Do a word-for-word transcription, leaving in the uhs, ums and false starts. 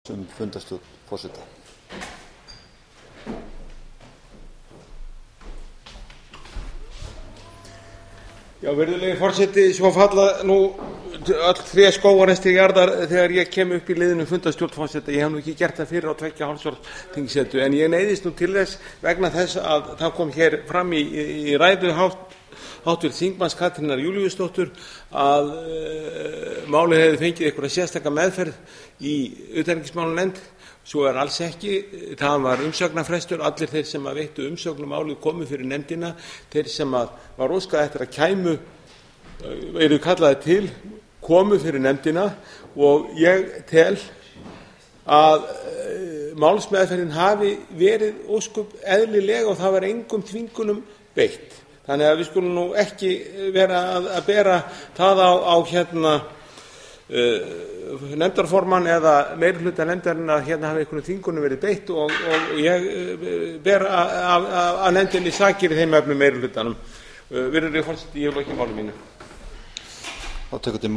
um fundarstjórn forseta. Já, virðulegi forseti, svo falla nú öll þré skógarrestir jarðar þegar ég kem upp í liðinu fundarstjórn forseta. Ég hef nú ekki gert það fyrir á tveggja hálfs árs þingsetu, en ég neyðist nú til þess vegna þess að það kom hér fram í, í ræðu hátt háttvirts þingmanns Katrínar Júlíusdóttur að uh, málið hefði fengið einhverja sérstaka meðferð í utanríkismálanefnd. Svo er alls ekki. Það var umsagnarfrestur. Allir þeir sem að veittu umsögn um málið komu fyrir nefndina. Þeir sem að var óskað eftir að kæmu uh, eru kallaði til, komu fyrir nefndina, og ég tel að uh, málsmeðferðin hafi verið ósköp eðlilega og það var engum þvingunum beitt. Þannig að við skulum nú ekki vera að, að bera það á, á hérna uh, nefndarformann eða meirihluta nefndarinnar að hérna hafi einhvern þvingunum verið beitt, og, og ég uh, ber að nefndinni sakir í þeim efnum meirihlutanum. Uh, virðulegi forseti, ég hef lokið máli mínu.